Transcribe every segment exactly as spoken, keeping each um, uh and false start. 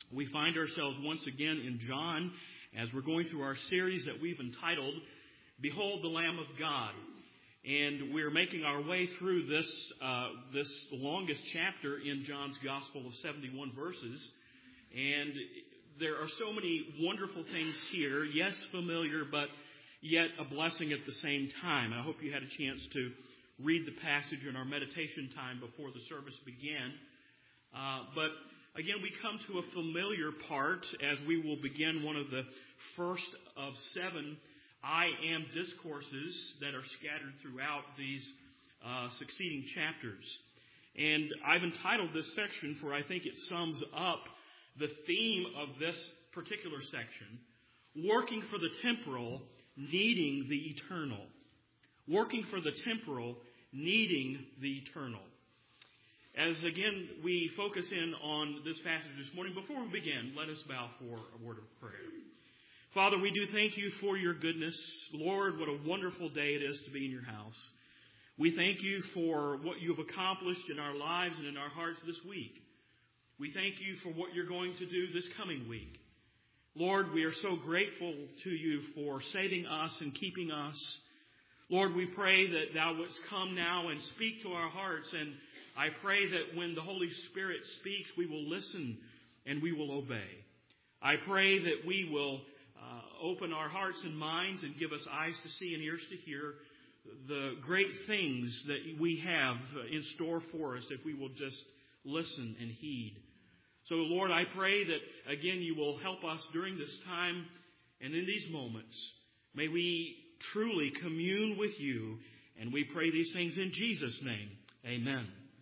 We find ourselves once again in John as we're going through our series that we've entitled, Behold the Lamb of God. And we're making our way through this uh, this longest chapter in John's Gospel of seventy-one verses. And there are so many wonderful things here, yes, familiar, but yet a blessing at the same time. I hope you had a chance to read the passage in our meditation time before the service began. Uh, but again, we come to a familiar part as we will begin one of the first of seven I Am discourses that are scattered throughout these uh, succeeding chapters. And I've entitled this section, for I think it sums up the theme of this particular section, Working for the Temporal, Needing the Eternal. Working for the temporal, needing the eternal. As again, we focus in on this passage this morning, before we begin, let us bow for a word of prayer. Father, we do thank you for your goodness. Lord, what a wonderful day it is to be in your house. We thank you for what you have accomplished in our lives and in our hearts this week. We thank you for what you're going to do this coming week. Lord, we are so grateful to you for saving us and keeping us. Lord, we pray that thou wouldst come now and speak to our hearts. And I pray that when the Holy Spirit speaks, we will listen and we will obey. I pray that we will uh, open our hearts and minds and give us eyes to see and ears to hear the great things that we have in store for us if we will just listen and heed. So, Lord, I pray that, again, you will help us during this time and in these moments. May we truly commune with you, and we pray these things in Jesus' name. Amen.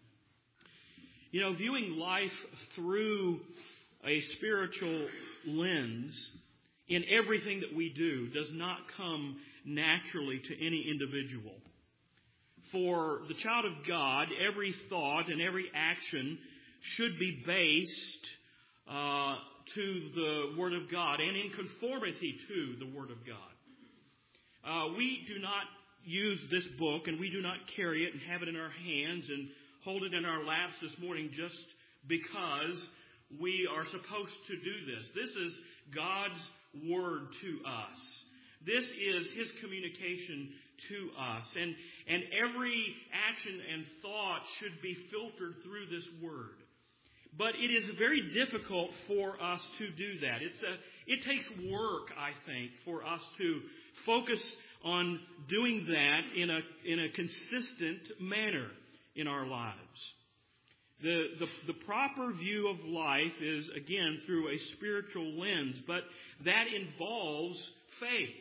You know, viewing life through a spiritual lens in everything that we do does not come naturally to any individual. For the child of God, every thought and every action should be based uh, to the Word of God and in conformity to the Word of God. Uh, we do not use this book and we do not carry it and have it in our hands and hold it in our laps this morning just because we are supposed to do this. This is God's Word to us. This is His communication to us. And, and every action and thought should be filtered through this Word. But it is very difficult for us to do that. It's a, it takes work, I think, for us to focus on doing that in a in a consistent manner in our lives. The, the, the proper view of life is, again, through a spiritual lens, but that involves faith.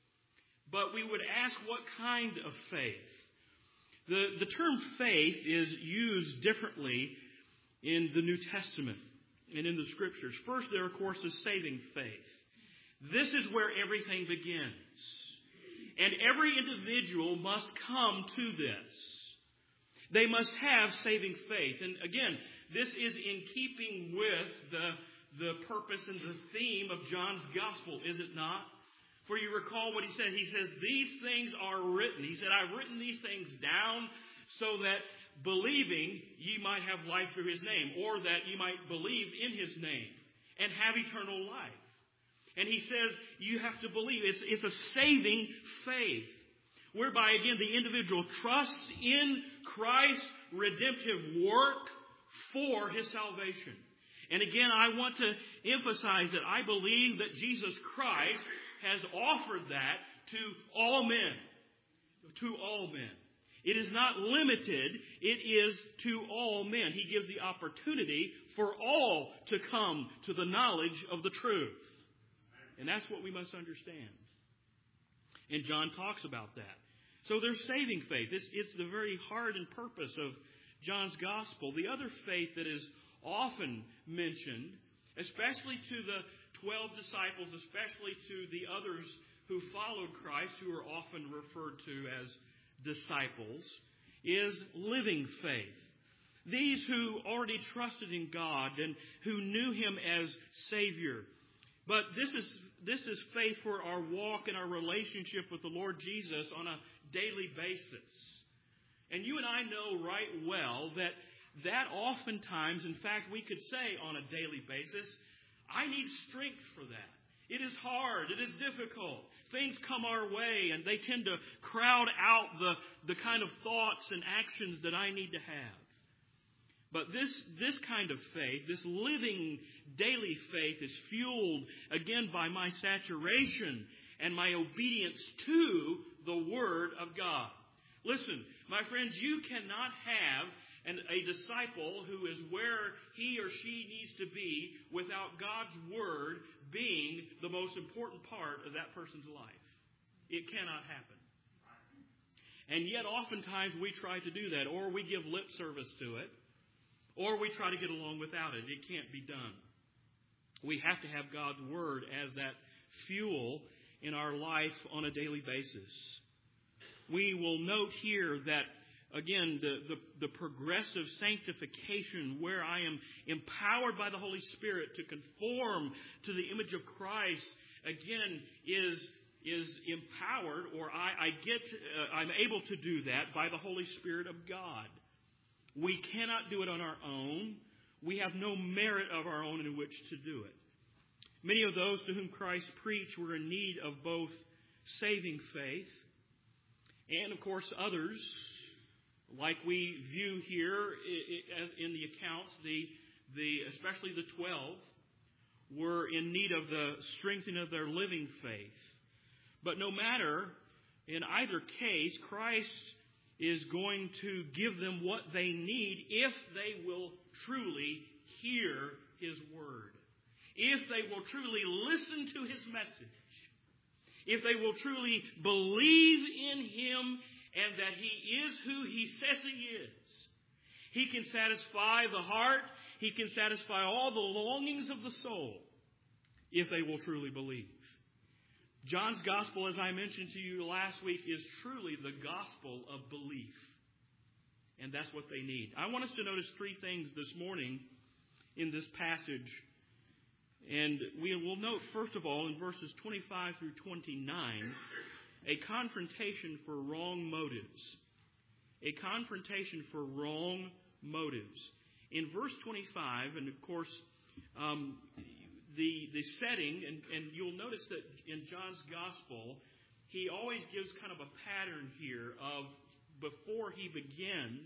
But we would ask, what kind of faith? The, the term faith is used differently in the New Testament and in the Scriptures. First, there, of course, is saving faith. This is where everything begins. And every individual must come to this. They must have saving faith. And again, this is in keeping with the, the purpose and the theme of John's Gospel, is it not? For you recall what he said. He says, these things are written. He said, I've written these things down so that believing ye might have life through his name, or that ye might believe in his name and have eternal life. And he says you have to believe. It's, it's a saving faith, whereby, again, the individual trusts in Christ's redemptive work for his salvation. And again, I want to emphasize that I believe that Jesus Christ has offered that to all men. To all men. It is not limited. It is to all men. He gives the opportunity for all to come to the knowledge of the truth. And that's what we must understand. And John talks about that. So there's saving faith. It's, it's the very heart and purpose of John's Gospel. The other faith that is often mentioned, especially to the twelve disciples, especially to the others who followed Christ, who are often referred to as disciples, is living faith. These who already trusted in God and who knew Him as Savior. But this is this is faith for our walk and our relationship with the Lord Jesus on a daily basis. And you and I know right well that that oftentimes, in fact, we could say on a daily basis, I need strength for that. It is hard. It is difficult. Things come our way, and they tend to crowd out the, the kind of thoughts and actions that I need to have. But this, this kind of faith, this living daily faith, is fueled again by my saturation and my obedience to the Word of God. Listen, my friends, you cannot have an, a disciple who is where he or she needs to be without God's Word being the most important part of that person's life. It cannot happen. And yet oftentimes we try to do that, or we give lip service to it, or we try to get along without it. It can't be done. We have to have God's Word as that fuel in our life on a daily basis. We will note here that, again, the, the, the progressive sanctification where I am empowered by the Holy Spirit to conform to the image of Christ, again, is, is empowered, or I, I get, uh, I'm able to do that by the Holy Spirit of God. We cannot do it on our own. We have no merit of our own in which to do it. Many of those to whom Christ preached were in need of both saving faith and, of course, others, like we view here in the accounts, the, the especially the twelve, were in need of the strengthening of their living faith. But no matter, in either case, Christ is going to give them what they need if they will truly hear His Word. If they will truly listen to His message. If they will truly believe in Him and that He is who He says He is. He can satisfy the heart. He can satisfy all the longings of the soul if they will truly believe. John's Gospel, as I mentioned to you last week, is truly the gospel of belief. And that's what they need. I want us to notice three things this morning in this passage. And we will note, first of all, in verses twenty-five through twenty-nine, a confrontation for wrong motives. A confrontation for wrong motives. In verse twenty-five, and of course, um, the the setting, and, and you'll notice that in John's Gospel, he always gives kind of a pattern here of before he begins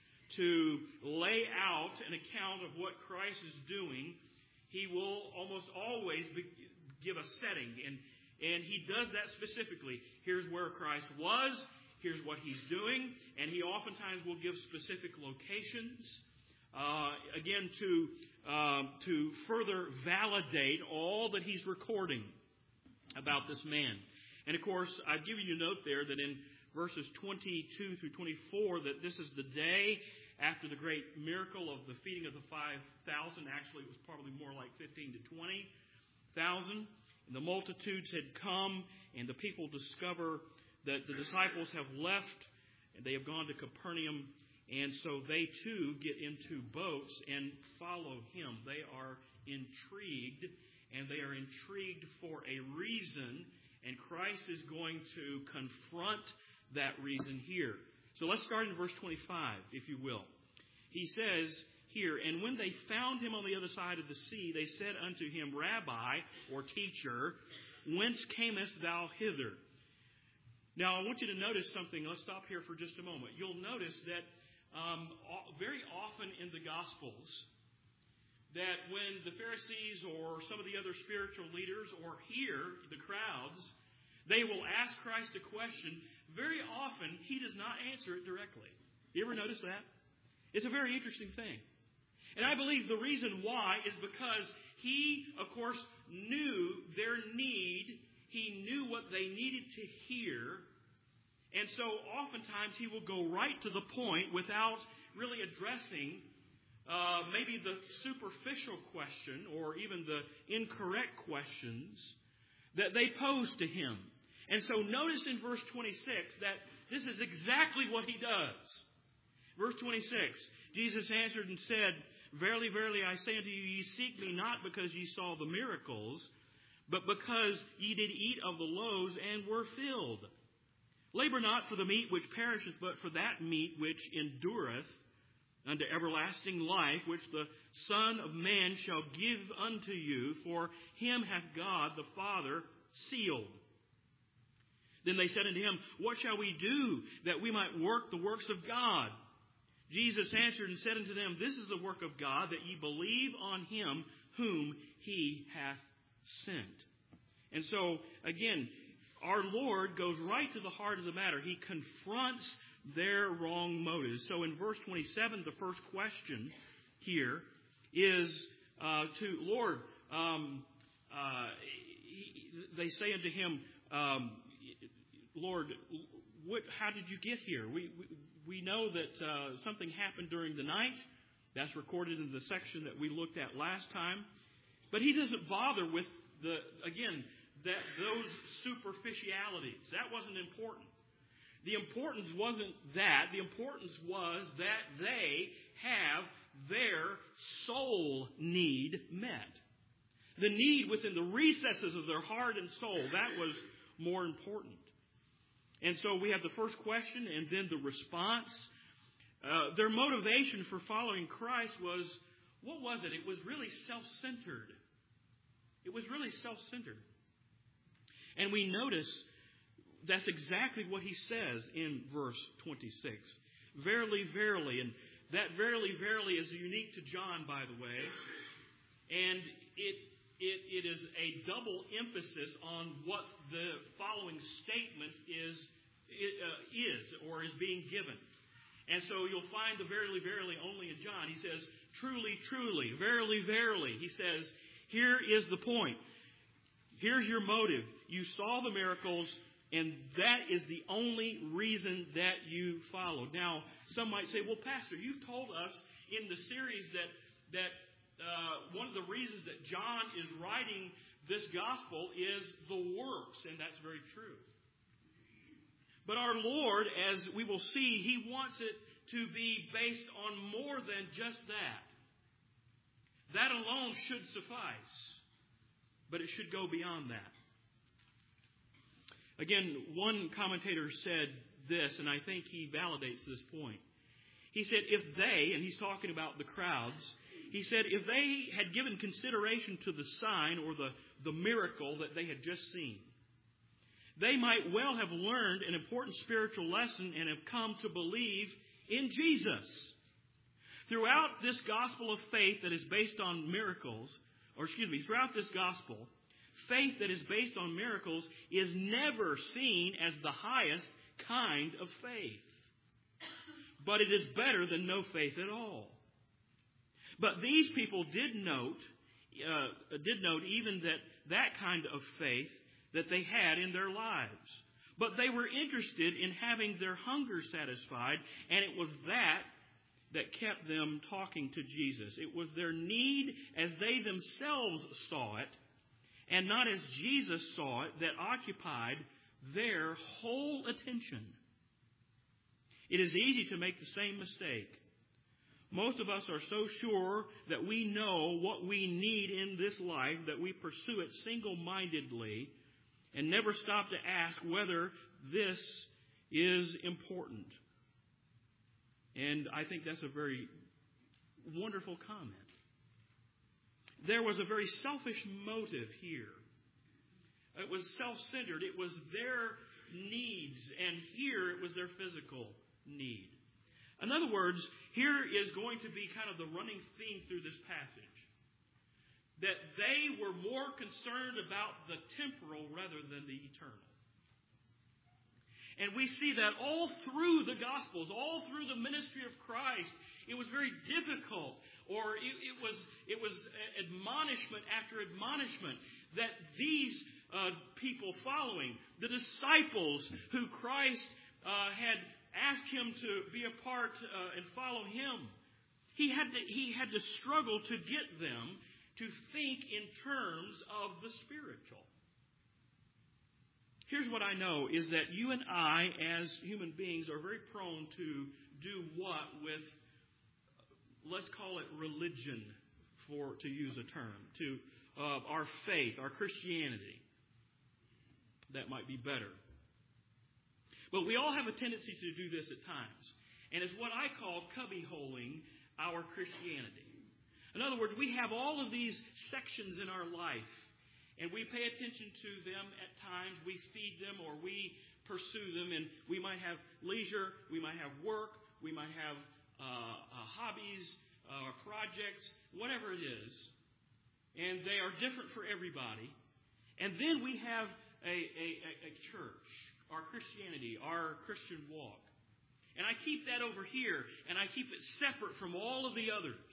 to lay out an account of what Christ is doing, he will almost always be, give a setting. And, and he does that specifically. Here's where Christ was. Here's what He's doing. And He oftentimes will give specific locations. Uh, again, to, uh, to further validate all that He's recording about this man. And of course, I've given you a note there that in verses twenty-two through twenty-four, that this is the day after the great miracle of the feeding of the five thousand. Actually, it was probably more like fifteen to twenty thousand. And the multitudes had come, and the people discover that the disciples have left, and they have gone to Capernaum. And so they too get into boats and follow Him. They are intrigued, and they are intrigued for a reason. And Christ is going to confront that reason here. So let's start in verse twenty-five, if you will. He says here, "And when they found Him on the other side of the sea, they said unto Him, Rabbi," or teacher, "whence camest thou hither?" Now, I want you to notice something. Let's stop here for just a moment. You'll notice that um, very often in the Gospels, that when the Pharisees or some of the other spiritual leaders or here, the crowds, they will ask Christ a question, very often He does not answer it directly. You ever notice that? It's a very interesting thing. And I believe the reason why is because He, of course, knew their need. He knew what they needed to hear. And so oftentimes He will go right to the point without really addressing uh, maybe the superficial question or even the incorrect questions that they pose to Him. And so notice in verse twenty-six that this is exactly what He does. Verse twenty-six, Jesus answered and said, "Verily, verily, I say unto you, ye seek me not because ye saw the miracles, but because ye did eat of the loaves and were filled. Labor not for the meat which perisheth, but for that meat which endureth unto everlasting life, which the Son of Man shall give unto you, for him hath God the Father sealed. Then they said unto him, What shall we do that we might work the works of God? Jesus answered and said unto them, This is the work of God, that ye believe on him whom he hath sent. And so, again, our Lord goes right to the heart of the matter. He confronts their wrong motives. So in verse twenty-seven, the first question here is uh, to Lord, um, uh, he, they say unto him, um, Lord, what, how did you get here? We, we, we know that uh, something happened during the night. That's recorded in the section that we looked at last time. But he doesn't bother with, the again, that those superficialities. That wasn't important. The importance wasn't that. The importance was that they have their soul need met. The need within the recesses of their heart and soul, that was more important. And so we have the first question and then the response. Uh, their motivation for following Christ was, what was it? It was really self-centered. It was really self-centered. And we notice that's exactly what he says in verse twenty-six. Verily, verily. And that verily, verily is unique to John, by the way. And it, it, it is a double emphasis on what the following statement is, uh, is or is being given. And so you'll find the verily, verily only in John. He says, truly, truly, verily, verily. He says, here is the point. Here's your motive. You saw the miracles, and that is the only reason that you followed. Now, some might say, well, Pastor, you've told us in the series that that uh, one of the reasons that John is writing this gospel is the works, and that's very true. But our Lord, as we will see, He wants it to be based on more than just that. That alone should suffice, but it should go beyond that. Again, one commentator said this, and I think he validates this point. He said, if they, and he's talking about the crowds, he said, if they had given consideration to the sign or the, the miracle that they had just seen, they might well have learned an important spiritual lesson and have come to believe in Jesus. Throughout this gospel of faith that is based on miracles, or excuse me, throughout this gospel, faith that is based on miracles is never seen as the highest kind of faith. But it is better than no faith at all. But these people did note, uh, did note even that that kind of faith that they had in their lives. But they were interested in having their hunger satisfied, and it was that that kept them talking to Jesus. It was their need as they themselves saw it, and not as Jesus saw it, that occupied their whole attention. It is easy to make the same mistake. Most of us are so sure that we know what we need in this life that we pursue it single-mindedly and never stop to ask whether this is important. And I think that's a very wonderful comment. There was a very selfish motive here. It was self-centered. It was their needs, and here it was their physical need. In other words, here is going to be kind of the running theme through this passage. That they were more concerned about the temporal rather than the eternal. And we see that all through the Gospels, all through the ministry of Christ. It was very difficult, or it, it was it was admonishment after admonishment that these uh, people following, the disciples who Christ uh, had asked him to be a part uh, and follow him, he had to, he had to struggle to get them to think in terms of the spiritual. Here's what I know, is that you and I, as human beings, are very prone to do what with, let's call it religion, for to use a term, to uh, our faith, our Christianity. That might be better. But we all have a tendency to do this at times. And it's what I call cubby-holing our Christianity. In other words, we have all of these sections in our life, and we pay attention to them at times. We feed them or we pursue them, and we might have leisure, we might have work, we might have uh, uh, hobbies, uh, projects, whatever it is. And they are different for everybody. And then we have a, a, a church, our Christianity, our Christian walk. And I keep that over here, and I keep it separate from all of the others.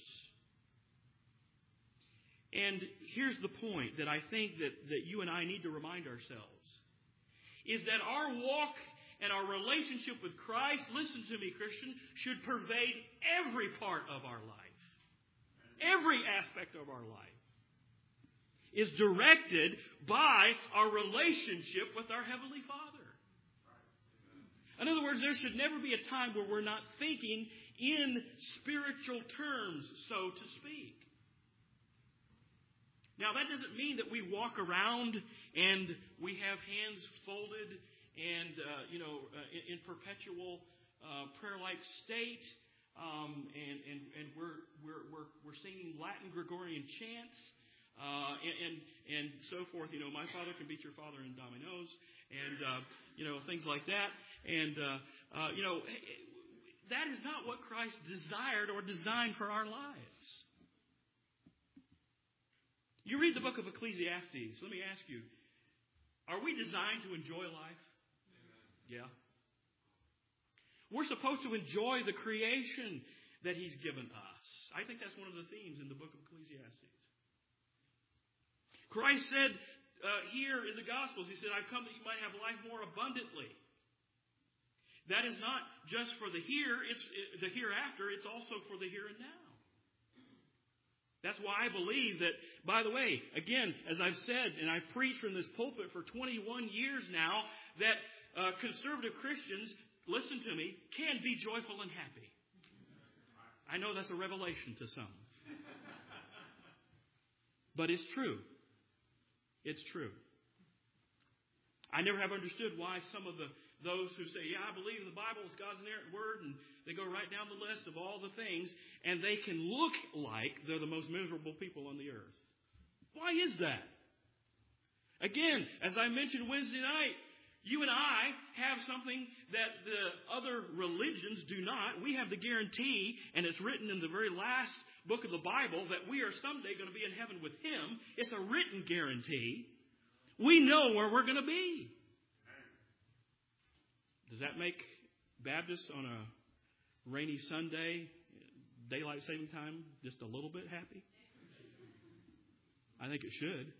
And here's the point that I think that, that you and I need to remind ourselves, is that our walk and our relationship with Christ, listen to me, Christian, should pervade every part of our life. Every aspect of our life is directed by our relationship with our Heavenly Father. In other words, there should never be a time where we're not thinking in spiritual terms, so to speak. Now, that doesn't mean that we walk around and we have hands folded and, uh, you know, uh, in, in perpetual uh, prayer-like state, um, and, and, and we're, we're, we're, we're singing Latin Gregorian chants, uh, and, and, and so forth. You know, my father can beat your father in dominoes, and, uh, you know, things like that. And, uh, uh, you know, that is not what Christ desired or designed for our lives. You read the book of Ecclesiastes. Let me ask you, are we designed to enjoy life? Amen. Yeah. We're supposed to enjoy the creation that He's given us. I think that's one of the themes in the book of Ecclesiastes. Christ said uh, here in the Gospels, He said, I've come that you might have life more abundantly. That is not just for the here, it's the hereafter, it's also for the here and now. That's why I believe that, by the way, again, as I've said, and I've preached from this pulpit for twenty-one years now, that uh, conservative Christians, listen to me, can be joyful and happy. I know that's a revelation to some. But it's true. It's true. I never have understood why some of the those who say, yeah, I believe in the Bible, it's God's inerrant word, and they go right down the list of all the things, and they can look like they're the most miserable people on the earth. Why is that? Again, as I mentioned Wednesday night, you and I have something that the other religions do not. We have the guarantee, and it's written in the very last book of the Bible, that we are someday going to be in heaven with Him. It's a written guarantee. We know where we're going to be. Does that make Baptists on a rainy Sunday, daylight saving time, just a little bit happy? I think it should.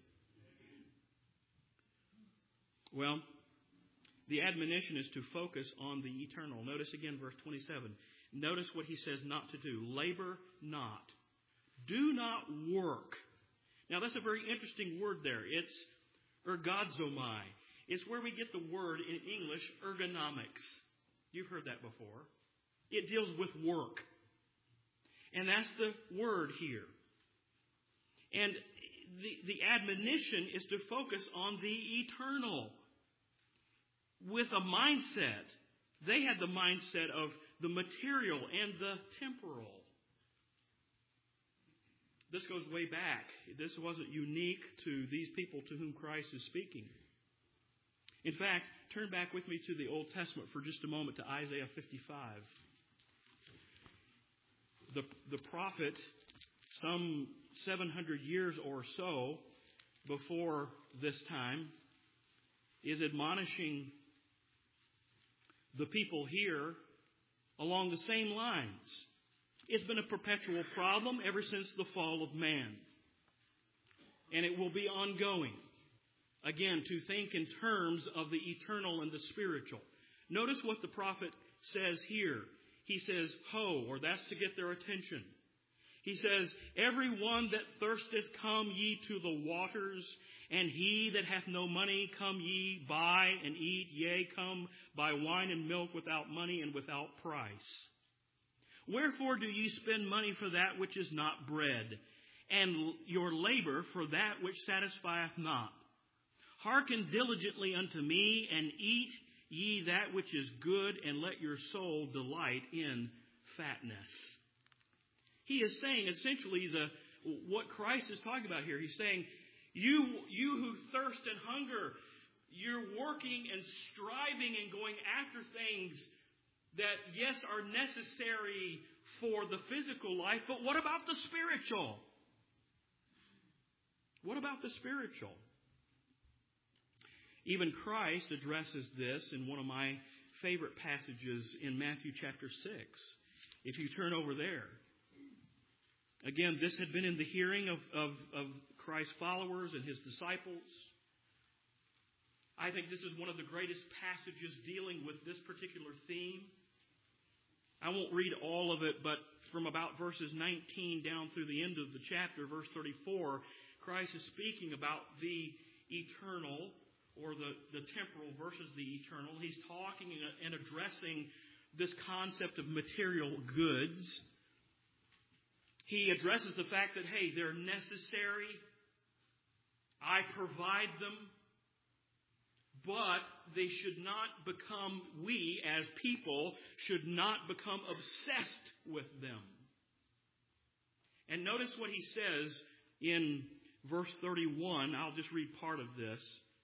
Well, the admonition is to focus on the eternal. Notice again verse twenty-seven. Notice what He says not to do. Labor not. Do not work. Now that's a very interesting word there. It's ergozomai. It's where we get the word in English, ergonomics. You've heard that before. It deals with work. And that's the word here. And the, the admonition is to focus on the eternal. With a mindset. They had the mindset of the material and the temporal. This goes way back. This wasn't unique to these people to whom Christ is speaking. In fact, turn back with me to the Old Testament for just a moment to Isaiah fifty-five. The, the prophet, some seven hundred years or so before this time, is admonishing the people here along the same lines. It's been a perpetual problem ever since the fall of man. And it will be ongoing. Again, to think in terms of the eternal and the spiritual. Notice what the prophet says here. He says, ho, or that's to get their attention. He says, everyone that thirsteth, come ye to the waters, and he that hath no money, come ye, buy and eat, yea, come, buy wine and milk without money and without price. Wherefore do ye spend money for that which is not bread, and your labor for that which satisfieth not? Hearken diligently unto me, and eat ye that which is good, and let your soul delight in fatness. He is saying essentially the what Christ is talking about here. He's saying, you, you who thirst and hunger, you're working and striving and going after things that, yes, are necessary for the physical life, but what about the spiritual? What about the spiritual? Even Christ addresses this in one of my favorite passages in Matthew chapter six. If you turn over there. Again, this had been in the hearing of, of, of Christ's followers and His disciples. I think this is one of the greatest passages dealing with this particular theme. I won't read all of it, but from about verses nineteen down through the end of the chapter, verse thirty-four, Christ is speaking about the eternal, or the, the temporal versus the eternal. He's talking and addressing this concept of material goods. He addresses the fact that, hey, they're necessary. I provide them. But they should not become, we as people, should not become obsessed with them. And notice what he says in verse thirty-one. I'll just read part of this,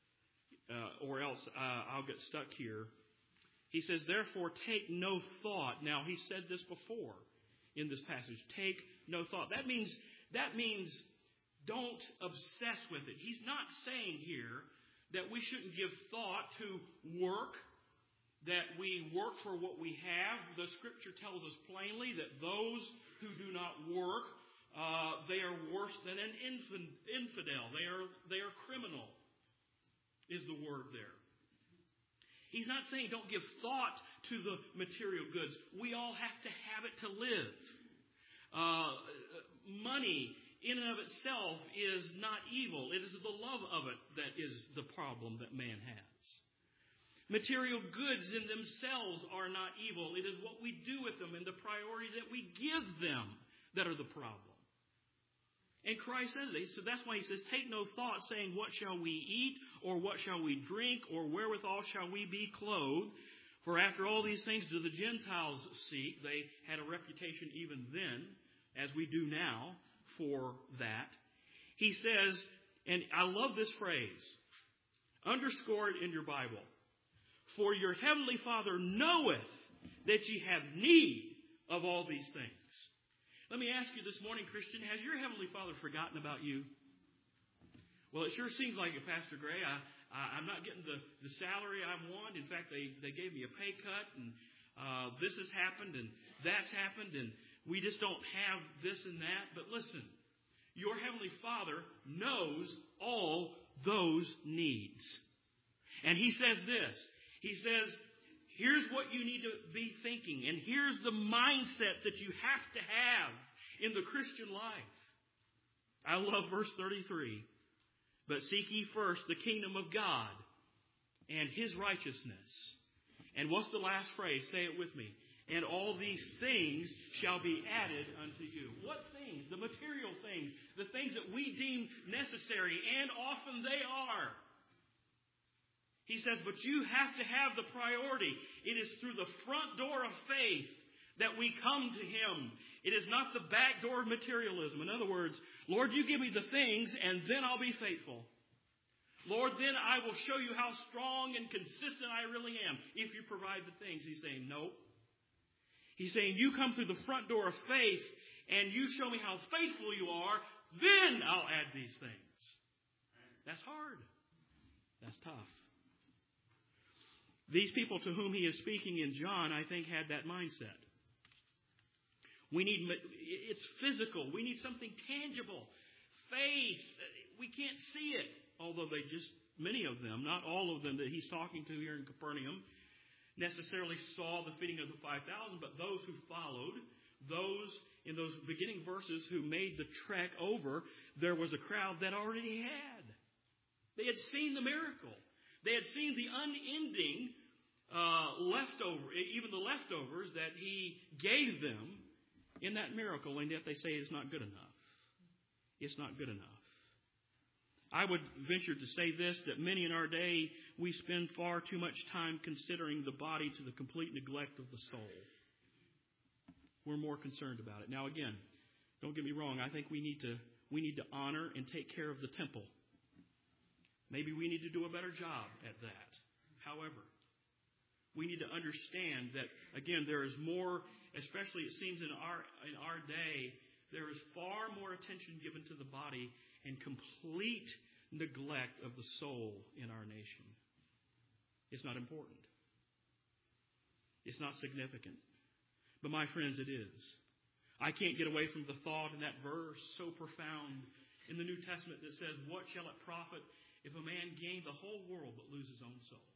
uh, or else uh, I'll get stuck here. He says, therefore, take no thought. Now, he said this before in this passage. Take no thought. That means, that means don't obsess with it. He's not saying here that we shouldn't give thought to work, that we work for what we have. The Scripture tells us plainly that those who do not work, uh, they are worse than an infidel. They are, they are criminal, is the word there. He's not saying don't give thought to the material goods. We all have to have it to live. Uh, money in and of itself is not evil. It is the love of it that is the problem that man has. Material goods in themselves are not evil. It is what we do with them and the priority that we give them that are the problem. And Christ says this, so that's why he says, take no thought saying, what shall we eat, or what shall we drink, or wherewithal shall we be clothed? For after all these things do the Gentiles seek. They had a reputation even then, as we do now, for that. He says, and I love this phrase, underscore it in your Bible. For your heavenly Father knoweth that ye have need of all these things. Let me ask you this morning, Christian, has your Heavenly Father forgotten about you? Well, it sure seems like it, Pastor Gray. I, I, I'm not getting the, the salary I want. In fact, they, they gave me a pay cut, and uh, this has happened, and that's happened, and we just don't have this and that. But listen, your Heavenly Father knows all those needs. And He says this. He says, here's what you need to be thinking, and here's the mindset that you have to have in the Christian life. I love verse thirty-three. But seek ye first the kingdom of God and His righteousness. And what's the last phrase? Say it with me. And all these things shall be added unto you. What things? The material things. The things that we deem necessary, and often they are. He says, but you have to have the priority. It is through the front door of faith that we come to Him. It is not the back door of materialism. In other words, Lord, you give me the things, and then I'll be faithful. Lord, then I will show you how strong and consistent I really am if you provide the things. He's saying, no. He's saying, you come through the front door of faith, and you show me how faithful you are, then I'll add these things. That's hard. That's tough. These people to whom he is speaking in John, I think, had that mindset. We need, it's physical. We need something tangible. Faith, we can't see it. Although they just, many of them, not all of them that he's talking to here in Capernaum, necessarily saw the feeding of the five thousand, but those who followed, those in those beginning verses who made the trek over, there was a crowd that already had. They had seen the miracle. They had seen the unending uh, leftover, even the leftovers that he gave them in that miracle, and yet they say it's not good enough. It's not good enough. I would venture to say this, that many in our day, we spend far too much time considering the body to the complete neglect of the soul. We're more concerned about it. Now again, Don't get me wrong. I think we need to we need to honor and take care of the temple. Maybe we need to do a better job at that. However, we need to understand that, again, there is more, especially it seems in our in our day, there is far more attention given to the body and complete neglect of the soul in our nation. It's not important. It's not significant. But my friends, it is. I can't get away from the thought in that verse so profound in the New Testament that says, "What shall it profit if a man gain the whole world but lose his own soul?"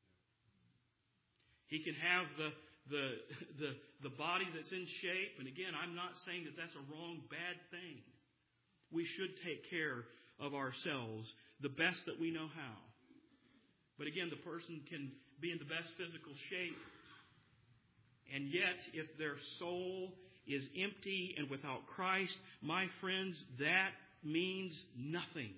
He can have the the the the body that's in shape, and again, I'm not saying that that's a wrong, bad thing. We should take care of ourselves the best that we know how. But again, the person can be in the best physical shape, and yet, if their soul is empty and without Christ, my friends, that means nothing.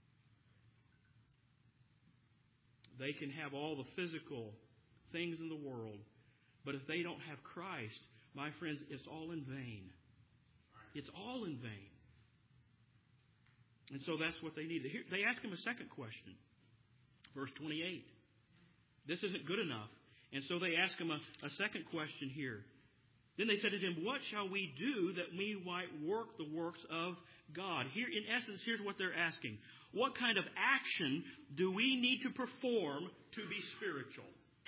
They can have all the physical things in the world, but if they don't have Christ, my friends, it's all in vain. It's all in vain. And so that's what they need. They ask him a second question. Verse twenty-eight. This isn't good enough. And so they ask him a, a second question here. Then they said to him, "What shall we do that we might work the works of God?" Here, in essence, here's what they're asking. What kind of action do we need to perform to be spiritual?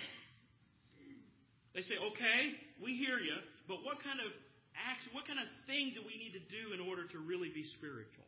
They say, "Okay, we hear you, but what kind of action, what kind of thing do we need to do in order to really be spiritual?"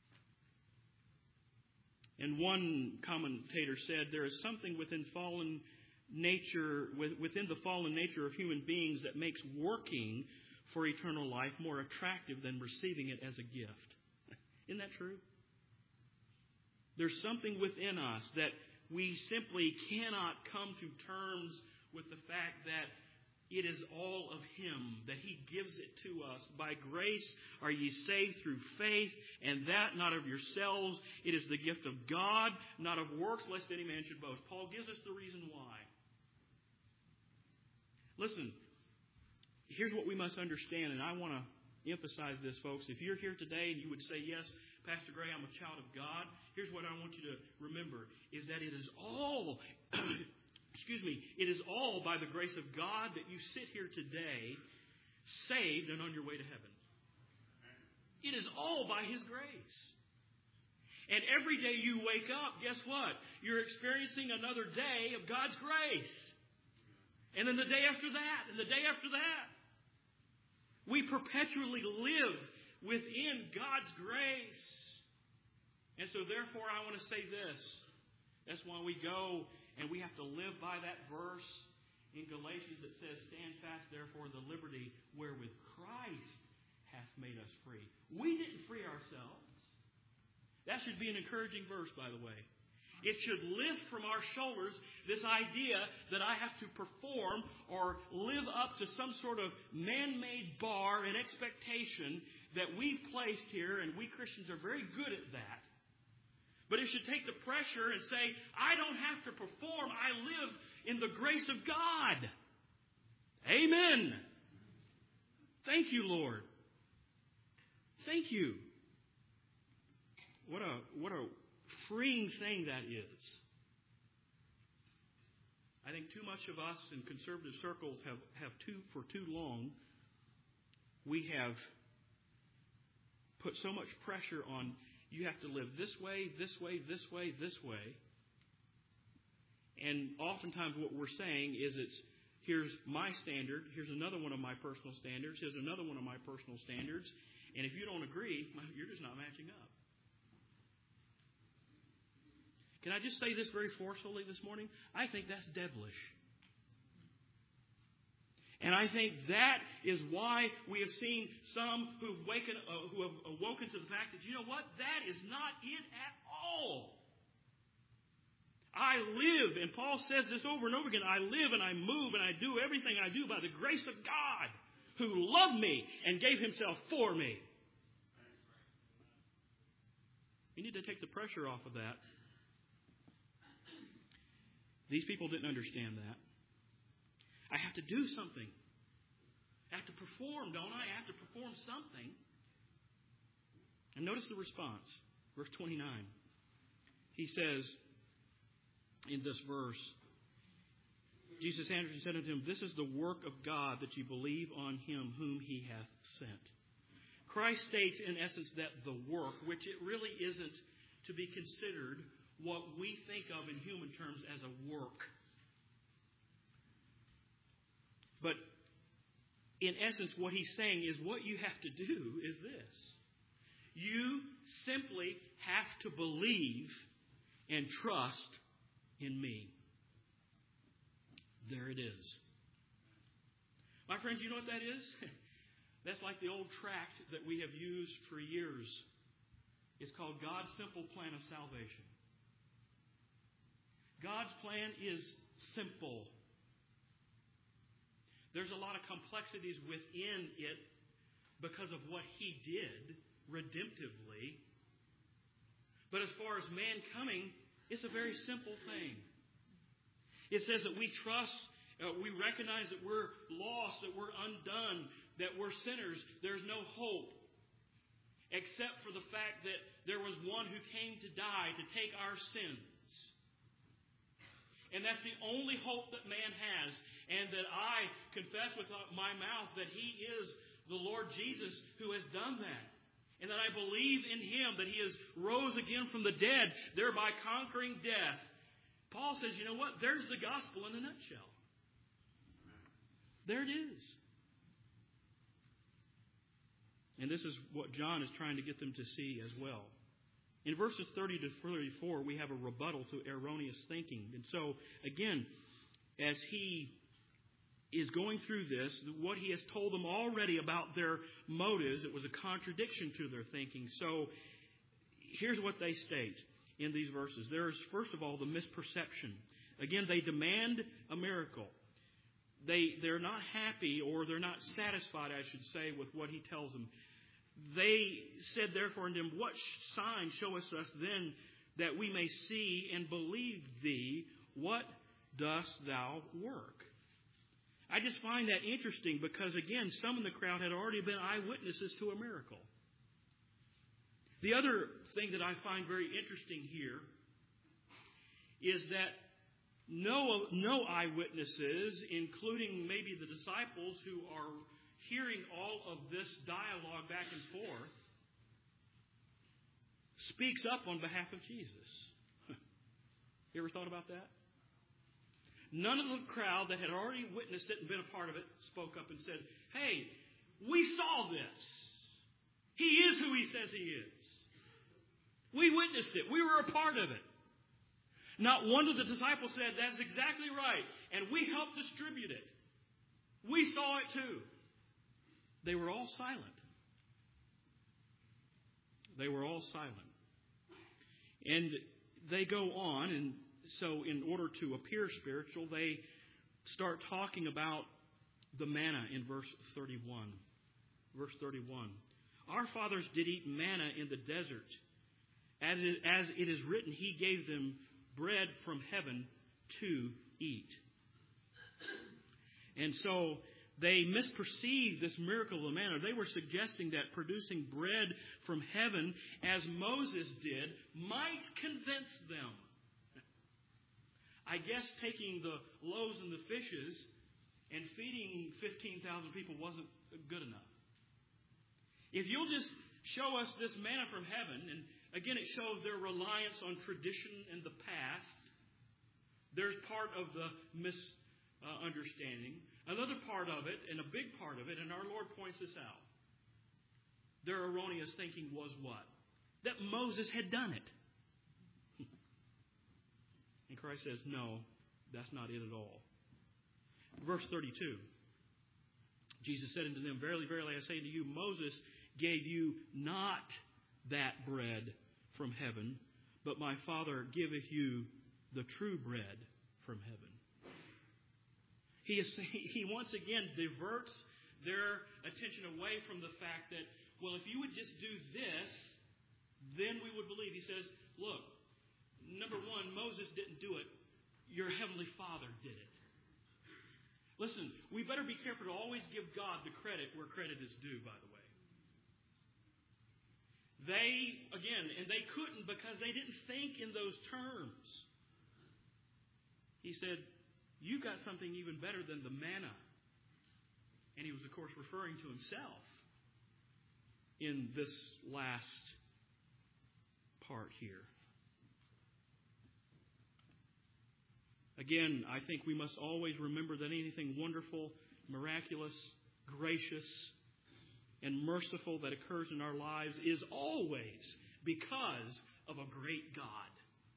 And one commentator said, there is something within fallen nature, within the fallen nature of human beings that makes working for eternal life more attractive than receiving it as a gift. Isn't that true? There's something within us that we simply cannot come to terms with the fact that it is all of Him, that He gives it to us. By grace are ye saved through faith, and that not of yourselves. It is the gift of God, not of works, lest any man should boast. Paul gives us the reason why. Listen, here's what we must understand, and I want to emphasize this, folks. If you're here today and you would say, "Yes, Pastor Gray, I'm a child of God," here's what I want you to remember, is that it is all... Excuse me, it is all by the grace of God that you sit here today, saved and on your way to heaven. It is all by His grace. And every day you wake up, guess what? You're experiencing another day of God's grace. And then the day after that, and the day after that. We perpetually live within God's grace. And so therefore I want to say this. That's why we go and we have to live by that verse in Galatians that says, "Stand fast, therefore, in the liberty wherewith Christ hath made us free." We didn't free ourselves. That should be an encouraging verse, by the way. It should lift from our shoulders this idea that I have to perform or live up to some sort of man-made bar and expectation that we've placed here, and we Christians are very good at that. But it should take the pressure and say, I don't have to perform. I live in the grace of God. Amen. Thank you, Lord. Thank you. What a what a freeing thing that is. I think too much of us in conservative circles have, have too for too long, we have put so much pressure on you have to live this way, this way, this way, this way. And oftentimes what we're saying is it's, here's my standard, here's another one of my personal standards, here's another one of my personal standards. And if you don't agree, you're just not matching up. Can I just say this very forcefully this morning? I think that's devilish. And I think that is why we have seen some who've, waken, uh, who have awoken to the fact that, you know what? That is not it at all. I live, and Paul says this over and over again, I live and I move and I do everything I do by the grace of God who loved me and gave Himself for me. You need to take the pressure off of that. These people didn't understand that. I have to do something. I have to perform, don't I? I have to perform something. And notice the response. Verse twenty-nine. He says in this verse, Jesus answered and said unto him, This is the work of God, that ye believe on him whom he hath sent. Christ states in essence that the work, which it really isn't to be considered what we think of in human terms as a work. But in essence, what he's saying is what you have to do is this. You simply have to believe and trust in me. There it is. My friends, you know what that is? That's like the old tract that we have used for years. It's called God's Simple Plan of Salvation. God's plan is simple. There's a lot of complexities within it because of what He did redemptively. But as far as man coming, it's a very simple thing. It says that we trust, uh, we recognize that we're lost, that we're undone, that we're sinners. There's no hope except for the fact that there was one who came to die to take our sins. And that's the only hope that man has. And that I confess with my mouth that He is the Lord Jesus who has done that. And that I believe in Him, that He has rose again from the dead, thereby conquering death. Paul says, you know what? There's the gospel in a nutshell. There it is. And this is what John is trying to get them to see as well. In verses thirty to thirty-four, we have a rebuttal to erroneous thinking. And so, again, as he is going through this, what he has told them already about their motives, it was a contradiction to their thinking. So, here's what they state in these verses. There is, first of all, the misperception. Again, they demand a miracle. They, they're not happy, or they're not satisfied, I should say, with what he tells them. They said, therefore, unto him, What sign showest us then that we may see and believe thee? What dost thou work? I just find that interesting because, again, some in the crowd had already been eyewitnesses to a miracle. The other thing that I find very interesting here is that no, no eyewitnesses, including maybe the disciples who are hearing all of this dialogue back and forth, speaks up on behalf of Jesus. You ever thought about that? None of the crowd that had already witnessed it and been a part of it spoke up and said, Hey, we saw this. He is who He says He is. We witnessed it. We were a part of it. Not one of the disciples said, That's exactly right. And we helped distribute it. We saw it too. They were all silent. They were all silent. And they go on, and so in order to appear spiritual, they start talking about the manna in verse thirty-one. Verse thirty-one. Our fathers did eat manna in the desert. As it, as it is written, He gave them bread from heaven to eat. And so they misperceived this miracle of the manna. They were suggesting that producing bread from heaven, as Moses did, might convince them. I guess taking the loaves and the fishes and feeding fifteen thousand people wasn't good enough. If you'll just show us this manna from heaven, and again it shows their reliance on tradition and the past. There's part of the misunderstanding. Another part of it, and a big part of it, and our Lord points this out. Their erroneous thinking was what? That Moses had done it. And Christ says, no, that's not it at all. Verse thirty-two. Jesus said unto them, Verily, verily, I say unto you, Moses gave you not that bread from heaven, but my Father giveth you the true bread from heaven. He, is, he once again diverts their attention away from the fact that, well, if you would just do this, then we would believe. He says, look, number one, Moses didn't do it. Your Heavenly Father did it. Listen, we better be careful to always give God the credit where credit is due, by the way. They, again, and they couldn't because they didn't think in those terms. He said, "You got something even better than the manna." And he was, of course, referring to himself in this last part here. Again, I think we must always remember that anything wonderful, miraculous, gracious, and merciful that occurs in our lives is always because of a great God.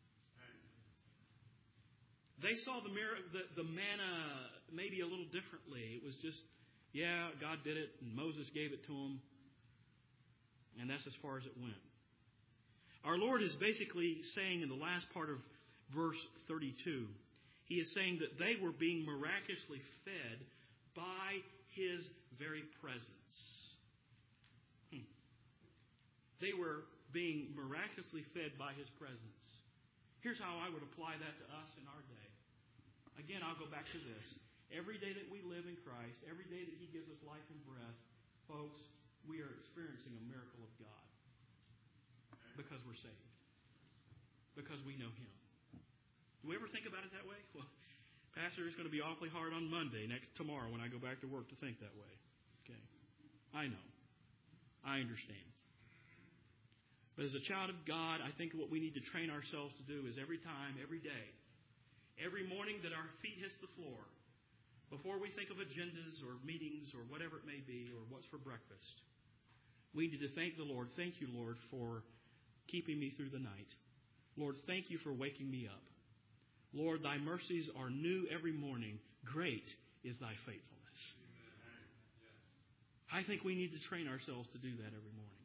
They saw the, the, the manna maybe a little differently. It was just, yeah, God did it, and Moses gave it to them, and that's as far as it went. Our Lord is basically saying in the last part of verse thirty-two, He is saying that they were being miraculously fed by His very presence. Hmm. They were being miraculously fed by His presence. Here's how I would apply that to us in our day. Again, I'll go back to this. Every day that we live in Christ, every day that He gives us life and breath, folks, we are experiencing a miracle of God. Because we're saved. Because we know Him. Do we ever think about it that way? Well, Pastor, it's going to be awfully hard on Monday, next tomorrow, when I go back to work to think that way. Okay. I know. I understand. But as a child of God, I think what we need to train ourselves to do is every time, every day, every morning that our feet hits the floor, before we think of agendas or meetings or whatever it may be or what's for breakfast, we need to thank the Lord. Thank you, Lord, for keeping me through the night. Lord, thank you for waking me up. Lord, thy mercies are new every morning. Great is thy faithfulness. I think we need to train ourselves to do that every morning.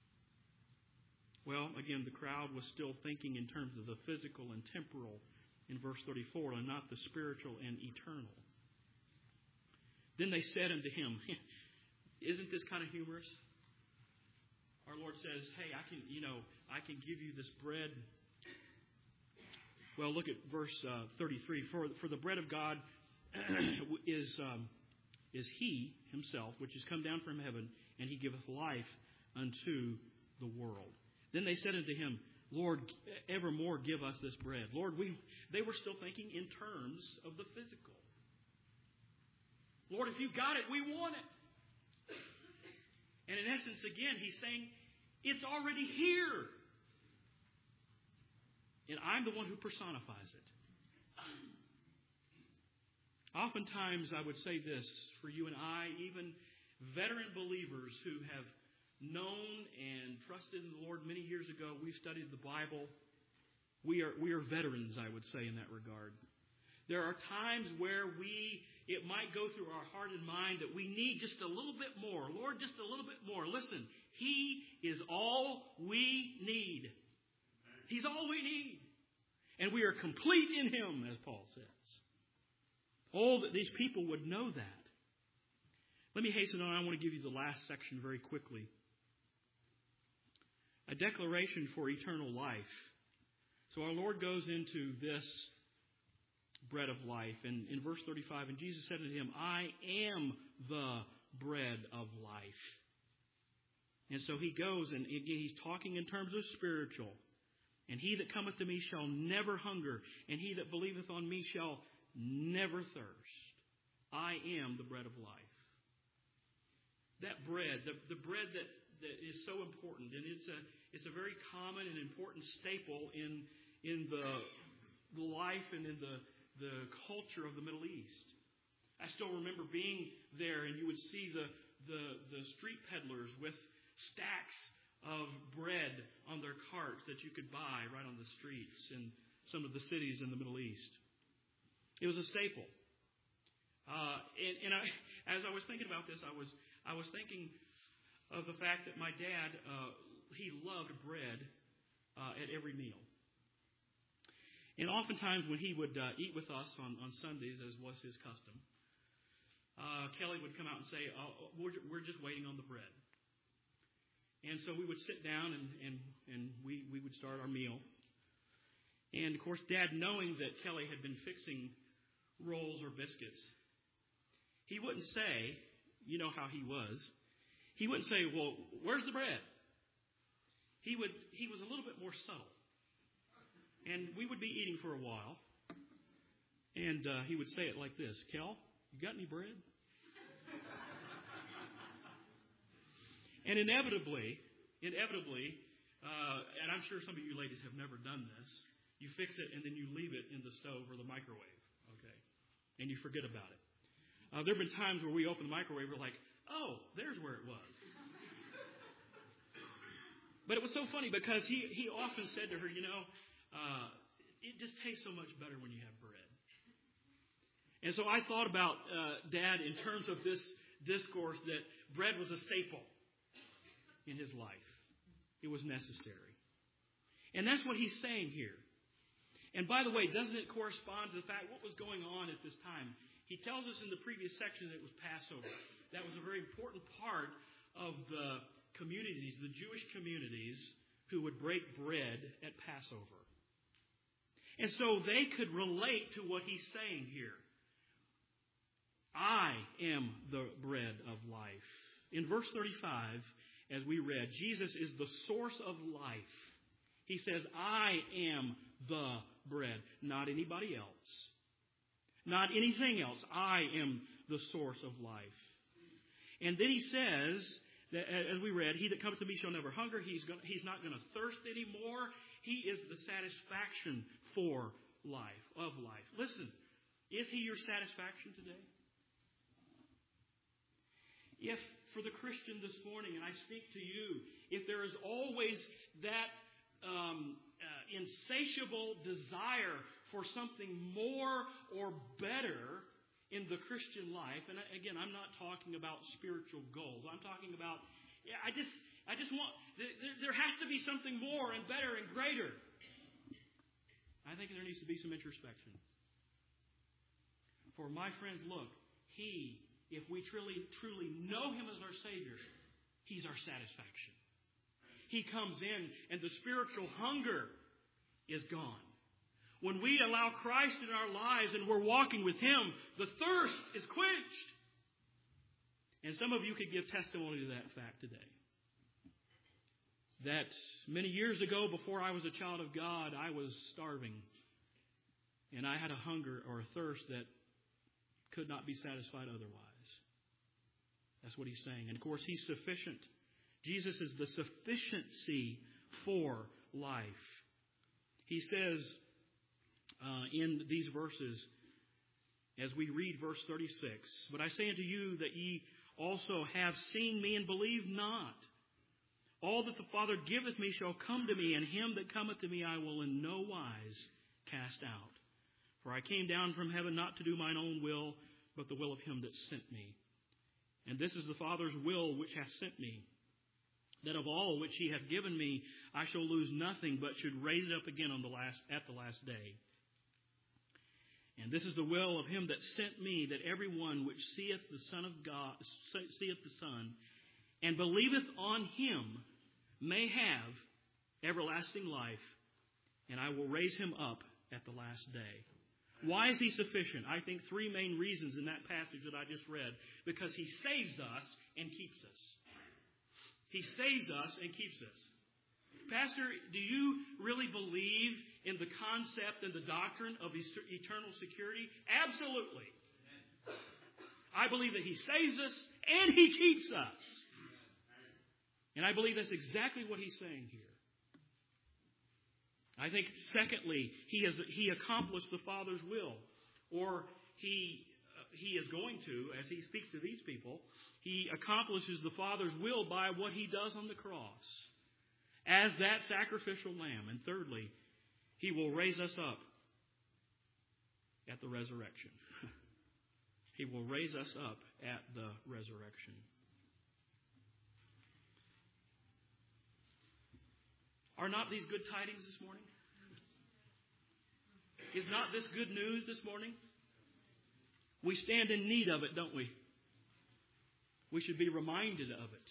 Well, again, the crowd was still thinking in terms of the physical and temporal in verse thirty-four, and not the spiritual and eternal. Then they said unto him, isn't this kind of humorous? Our Lord says, hey, I can, you know, I can give you this bread. Well, look at verse uh, thirty-three. For, for the bread of God is um, is He Himself, which is come down from heaven, and He giveth life unto the world. Then they said unto Him, Lord, evermore give us this bread. Lord, we they were still thinking in terms of the physical. Lord, if you got it, we want it. And in essence, again, He's saying, it's already here. And I'm the one who personifies it. Oftentimes, I would say this for you and I, even veteran believers who have known and trusted in the Lord many years ago. We've studied the Bible. We are we are veterans, I would say, in that regard. There are times where we, it might go through our heart and mind that we need just a little bit more. Lord, just a little bit more. Listen, He is all we need. He's all we need. And we are complete in Him, as Paul says. Oh, that these people would know that. Let me hasten on. I want to give you the last section very quickly. A declaration for eternal life. So our Lord goes into this bread of life. And in verse thirty-five, and Jesus said unto him, I am the bread of life. And so He goes, and again, He's talking in terms of spiritual. And he that cometh to me shall never hunger, and he that believeth on me shall never thirst. I am the bread of life. That bread, the, the bread that, that is so important, and it's a it's a very common and important staple in in the, the life and in the, the culture of the Middle East. I still remember being there, and you would see the the, the street peddlers with stacks of bread on their carts that you could buy right on the streets in some of the cities in the Middle East. It was a staple. Uh, and and I, as I was thinking about this, I was I was thinking of the fact that my dad, uh, he loved bread uh, at every meal. And oftentimes when he would uh, eat with us on, on Sundays, as was his custom, uh, Kelly would come out and say, oh, we're, we're just waiting on the bread. And so we would sit down and, and, and we, we would start our meal. And, of course, Dad, knowing that Kelly had been fixing rolls or biscuits, he wouldn't say, you know how he was, he wouldn't say, well, where's the bread? he would he was a little bit more subtle. And we would be eating for a while. And uh, he would say it like this, Kel, you got any bread? And inevitably, inevitably, uh, and I'm sure some of you ladies have never done this, you fix it and then you leave it in the stove or the microwave, okay? And you forget about it. Uh, there have been times where we open the microwave, we're like, oh, there's where it was. But it was so funny because he, he often said to her, you know, uh, it just tastes so much better when you have bread. And so I thought about uh, Dad in terms of this discourse that bread was a staple in his life. It was necessary. And that's what he's saying here. And by the way, doesn't it correspond to the fact what was going on at this time? He tells us in the previous section that it was Passover. That was a very important part of the communities, the Jewish communities, who would break bread at Passover. And so they could relate to what he's saying here. I am the bread of life. In verse thirty-five, as we read, Jesus is the source of life. He says, I am the bread, not anybody else. Not anything else. I am the source of life. And then he says, that, as we read, he that comes to me shall never hunger. He's, going, he's not going to thirst anymore. He is the satisfaction for life, of life. Listen, is he your satisfaction today? If, for the Christian this morning, and I speak to you, if there is always that um, uh, insatiable desire for something more or better in the Christian life, and again, I'm not talking about spiritual goals. I'm talking about, yeah, I just, I just want, there, there has to be something more and better and greater. I think there needs to be some introspection. For my friends, look, He, if we truly, truly know Him as our Savior, He's our satisfaction. He comes in and the spiritual hunger is gone. When we allow Christ in our lives and we're walking with Him, the thirst is quenched. And some of you could give testimony to that fact today. That many years ago, before I was a child of God, I was starving. And I had a hunger or a thirst that could not be satisfied otherwise. That's what He's saying. And of course, He's sufficient. Jesus is the sufficiency for life. He says uh, in these verses, as we read verse thirty-six, but I say unto you that ye also have seen me and believe not. All that the Father giveth me shall come to me, and him that cometh to me I will in no wise cast out. For I came down from heaven not to do mine own will, but the will of him that sent me. And this is the Father's will which hath sent me, that of all which he hath given me I shall lose nothing, but should raise it up again on the last at the last day. And this is the will of him that sent me, that every one which seeth the Son of God, seeth the Son, and believeth on him, may have everlasting life, and I will raise him up at the last day. Why is he sufficient? I think three main reasons in that passage that I just read. Because he saves us and keeps us. He saves us and keeps us. Pastor, do you really believe in the concept and the doctrine of eternal security? Absolutely. I believe that he saves us and he keeps us. And I believe that's exactly what he's saying here. I think, secondly, he has he accomplished the Father's will. Or he uh, he is going to, as he speaks to these people, he accomplishes the Father's will by what he does on the cross as that sacrificial lamb. And thirdly, he will raise us up at the resurrection. He will raise us up at the resurrection. Are not these good tidings this morning? Is not this good news this morning? We stand in need of it, don't we? We should be reminded of it.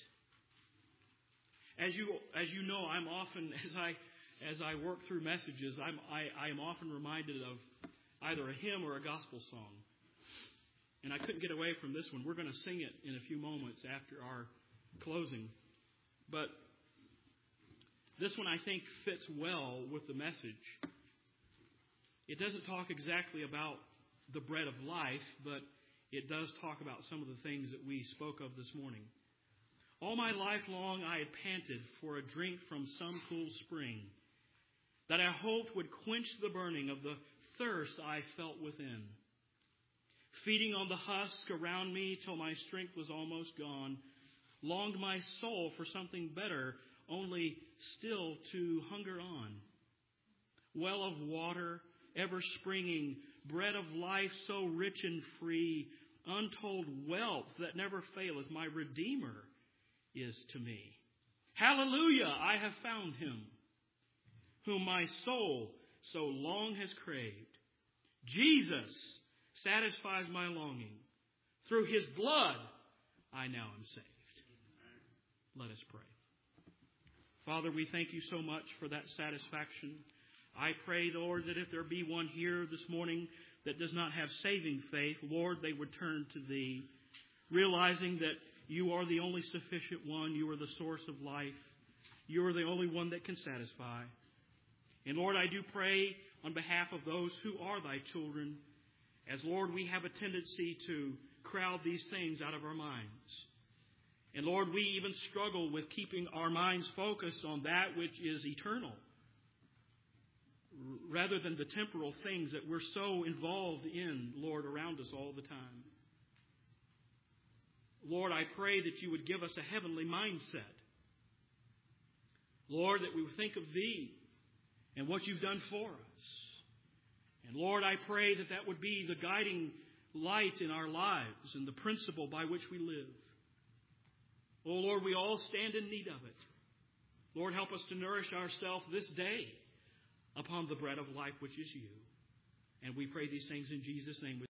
As you as you know, I'm often as I as I work through messages, I'm I, I am often reminded of either a hymn or a gospel song. And I couldn't get away from this one. We're going to sing it in a few moments after our closing. But this one, I think, fits well with the message. It doesn't talk exactly about the bread of life, but it does talk about some of the things that we spoke of this morning. All my life long I had panted for a drink from some cool spring that I hoped would quench the burning of the thirst I felt within. Feeding on the husk around me till my strength was almost gone, longed my soul for something better, only still to hunger on. Well of water, ever springing, bread of life so rich and free, untold wealth that never faileth, my Redeemer is to me. Hallelujah, I have found him, whom my soul so long has craved. Jesus satisfies my longing. Through his blood, I now am saved. Let us pray. Father, we thank you so much for that satisfaction. I pray, Lord, that if there be one here this morning that does not have saving faith, Lord, they would turn to thee, realizing that you are the only sufficient one. You are the source of life. You are the only one that can satisfy. And Lord, I do pray on behalf of those who are thy children, as Lord, we have a tendency to crowd these things out of our minds. And Lord, we even struggle with keeping our minds focused on that which is eternal, rather than the temporal things that we're so involved in, Lord, around us all the time. Lord, I pray that you would give us a heavenly mindset. Lord, that we would think of thee and what you've done for us. And Lord, I pray that that would be the guiding light in our lives and the principle by which we live. Oh Lord, we all stand in need of it. Lord, help us to nourish ourselves this day upon the bread of life which is you. And we pray these things in Jesus' name.